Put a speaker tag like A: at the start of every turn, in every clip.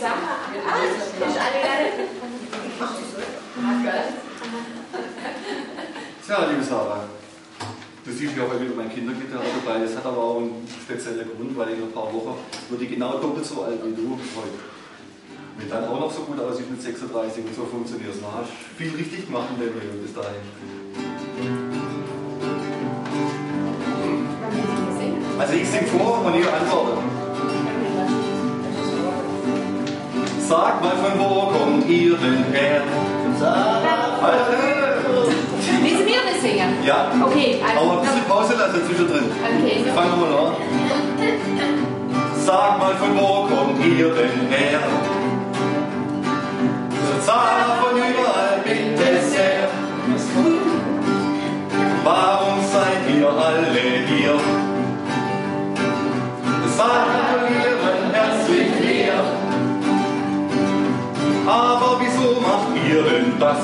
A: Tja, liebe Sarah, du siehst ja heute wieder mein Kindergitarre dabei. Das hat aber auch einen speziellen Grund, weil in ein paar Wochen wird die genau doppelt so alt wie du heute. Wenn dann auch noch so gut aussieht mit 36 und so funktioniert es. Dann hast du viel richtig gemacht in deinem Leben bis dahin. Also ich singe vor und ihr antwortet. Sag mal, von wo kommt ihr denn her?
B: Müssen wir das singen?
A: Ja.
B: Okay, also.
A: Aber ein bisschen Pause lassen zwischendrin.
B: Okay.
A: Wir fangen mal an. Sag mal, von wo kommt ihr denn her? Sag von überall, bitte sehr. Warum seid ihr alle hier? Sagt ihren herzlich leer. Aber wieso macht ihr denn das?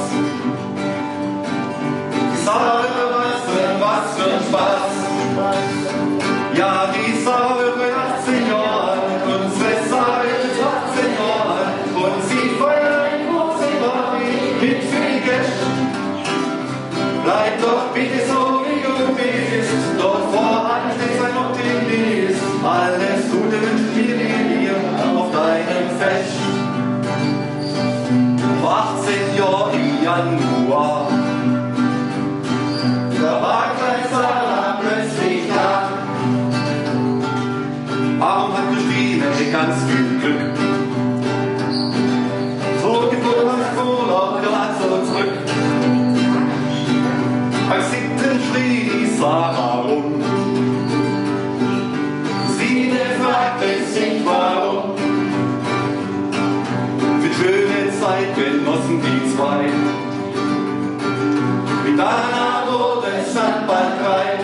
A: Die Sache, was für ein Spaß. Ja, die Sache 18 Jahre, unsere Sache 18 Jahre. Und sie feiern ein großes Party mit viel Gästen. Bleib doch bitte so, wie du bist. Doch voran steht ein Optimist. Alles Gute wünschen wir dir auf deinem Fest. Vor 18 Jahren im Januar, da war klein Sarah plötzlich da. Warum hat Christine ganz viel Glück? So geboren Urlaub, gerade so zurück. Beim 7. schrie die Sarah rum. Sie fragte sich warum. Für schöne Zeit genossen die zwei. Mit Anna wurde es dann bald drei.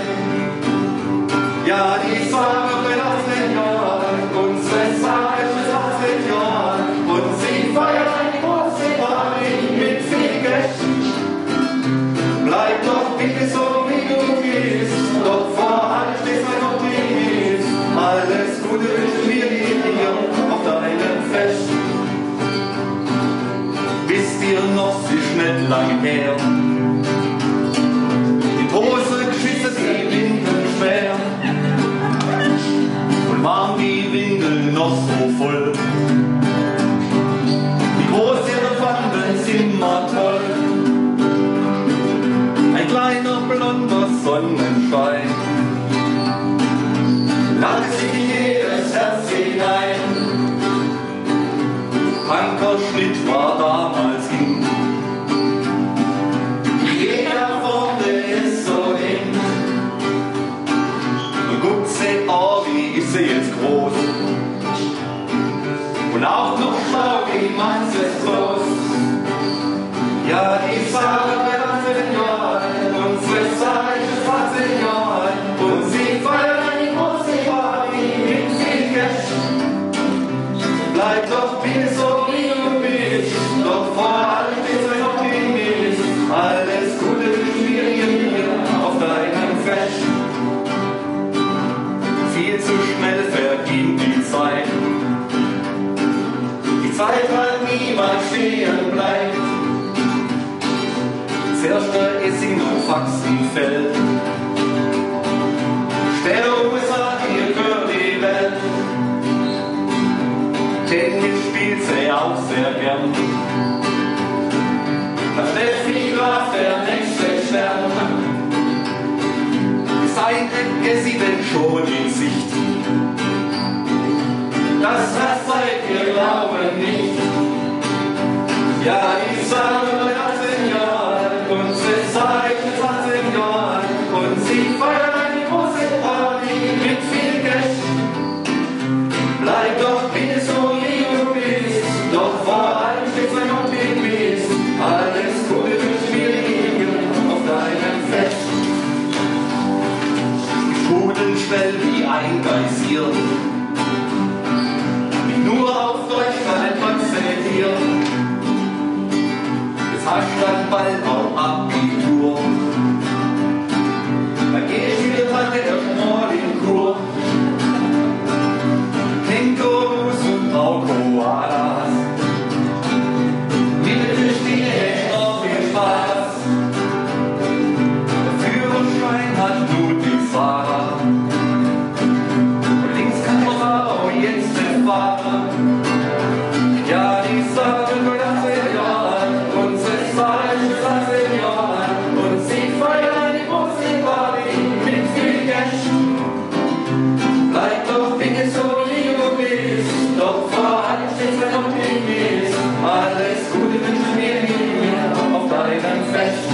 A: Ja, die Sarah wird 18 Jahre, unsere Sarah ist 18 Jahre. Und sie feiert eine große Party mit viel Gästen. Bleib doch bitte so, wie du bist. Doch voran steht ein Optimist. Alles Gute wünschen wir dir auf deinem Fest. Wisst ihr noch, sie ist nicht lang her. Die Hose geschissen, die Windeln schwer. Und waren die Windeln noch so voll. Die große Wandeln sind immer toll. Ein kleiner blonder Sonnenschein lachte sich in jedes Herz hinein. Ankerschnitt war damals in. Jeder wurde ist so eng. Und guckt sie, oh, wie ist sie jetzt groß. Und auch noch schlau, wie man es bloß. Ja, die Sache wird 18 Jahre, unsere Sache ist 18 Jahre. Und sie feiert eine große Party mit viel Gästen. Bleib doch bitte so, wie du bist. Doch vor allem ist ein Optimist. Alles Gute wünschen wir dir auf deinem Fest. Viel zu schnell verging die Zeit. Die Zeit, weil niemand stehen bleibt. Zuerst der Essing und Faxenfeld. Der USA, ihr gehört die Welt. Tennis spielt sie auch sehr gern. Da Steffi Graf, der nächste Stern. Seine sie denn schon in Sicht. Das seid ihr glauben nicht. Ja, die Sache wird 18 Jahre, unsere Zeit ist 18 Jahre. Und sie feiern eine große Party mit viel Gästen. Bleib doch bitte so, wie du bist. Doch vor allem steht ein Optimist. Alles Gute wünschen wir dir auf deinem Fest. Sprudel schnell wie ein Geysir. Nur auf Deutschland konzentriert. Prinzessin Optimis, alles Gute wünschen wir dir auf deinem Fest.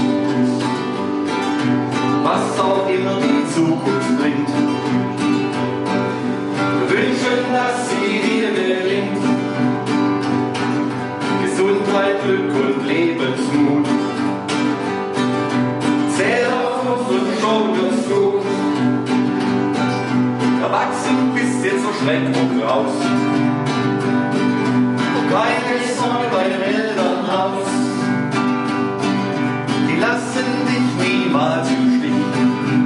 A: Was auch immer die Zukunft bringt, wir wünschen, dass sie dir gelingt. Gesundheit, Glück und Lebensmut. Zähl auf uns und schon wird's gut. Erwachsen bist jetzt so schrecklich raus. Keine Sorge bei den Elternhaus. Die lassen dich niemals im Stich.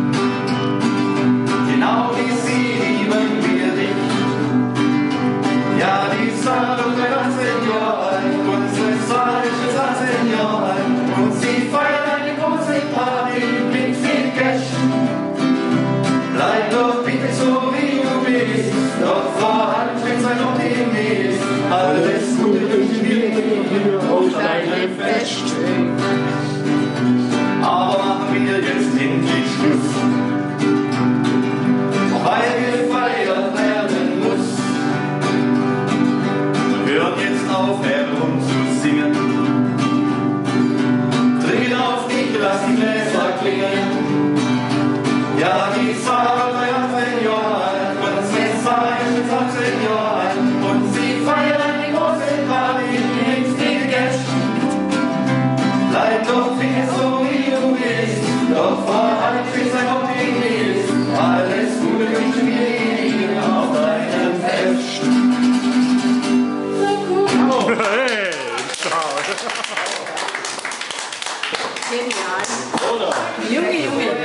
A: Genau wie sie lieben wir dich. Ja, die Salon der Senior, unsere Salon der Senior, und sie feiern eine große Party mit viel Cash. Bleib doch bitte so wie du bist, doch vorhanden mit sein Optimist. Alles Gute wünschen wir dir auf deinem Fest. Aber machen wir jetzt endlich Schluss, weil gefeiert werden muss. Hört jetzt auf, herumzusingen. Trinken auf dich, lass die Gläser klingen. Ja, die Zahl der Senioren, Prinzessin ist 18 Jahren, und sie feiern die große Party mit viel Geld. Bleib doch bitte so wie du bist, doch vorhalt bist ein Optimist. Alles Gute wünschen wir dir auf deinem Fest.
C: Hey,
B: Genial. Junge.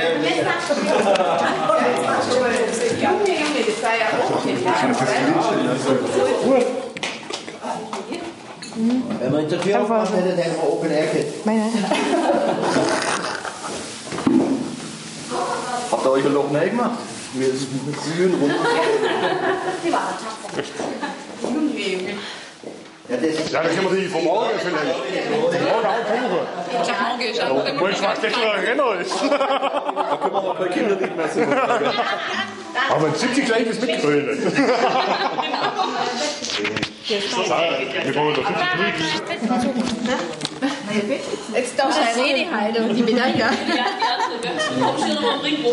B: Junge, das war ja auch genial.
D: Wenn man in der Tür aufmacht, hätte der immer Open Air Kit.
A: Habt ihr euch ein Loch neu gemacht? Wir sind mit Grün rum.
B: Die waren tapfer. Junge.
D: Ja, das ist
C: ja, dann können wir die vom Morgen vielleicht. Morgen auch buchen.
B: Der Morgen ist auch immer.
C: Weil ich weiß nicht, wer Renner ist.
A: Da können wir noch bei Kindern nicht mehr sind.
C: Aber ein 70 gleich ist mitgrölen. Wir wollen doch 70
B: Jetzt darfst du eine Rede halten und die Medaille.
E: Ja, die andere, gell? Komm schon mal bringen.